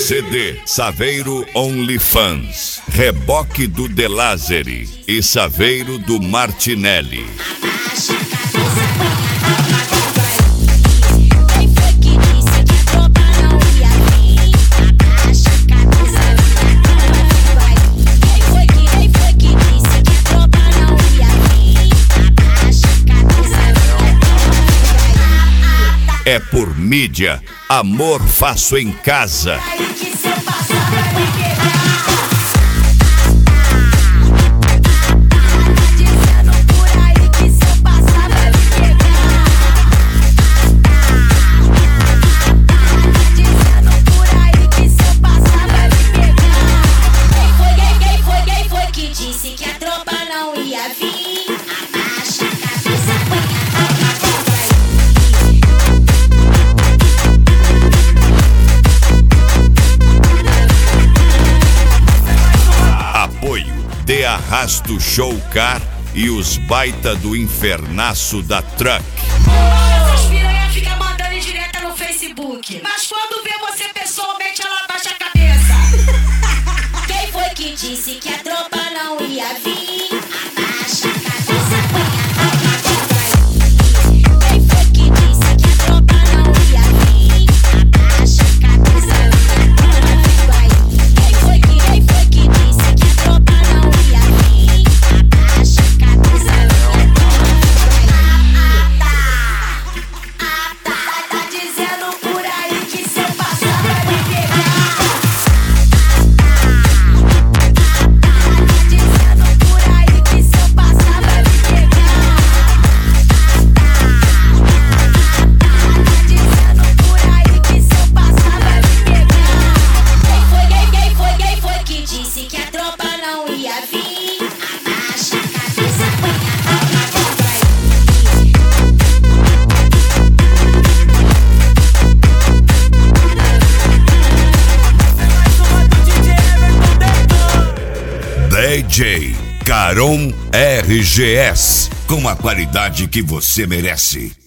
CD Saveiro OnlyFans, Reboque do De Lázari e Saveiro do Martinelli. É por mídia, amor faço em casa. Quem foi que disse que a tropa não ia vir? Abaixa a cabeça, De Arrasto Showcar e os baita do infernaço da Truck. essas piranhas ficam mandando em direta no Facebook, mas quando vê você pessoalmente ela abaixa a cabeça. Quem foi que disse que a tropa não ia vir? Abaixa a cabeça, quem foi que disse que a tropa não ia vir? Abaixa a cabeça, quem foi que disse que a tropa não ia vir? Abaixa a cabeça, tá dizendo por aí que se eu passar vai me pegar. Tá dizendo por aí que se eu passar vai me pegar. Tá dizendo por aí que se eu passar vai me pegar. Quem foi que disse que a tropa não ia vir? Abaixa a cabeça, DJ Caron RGS, com a qualidade que você merece.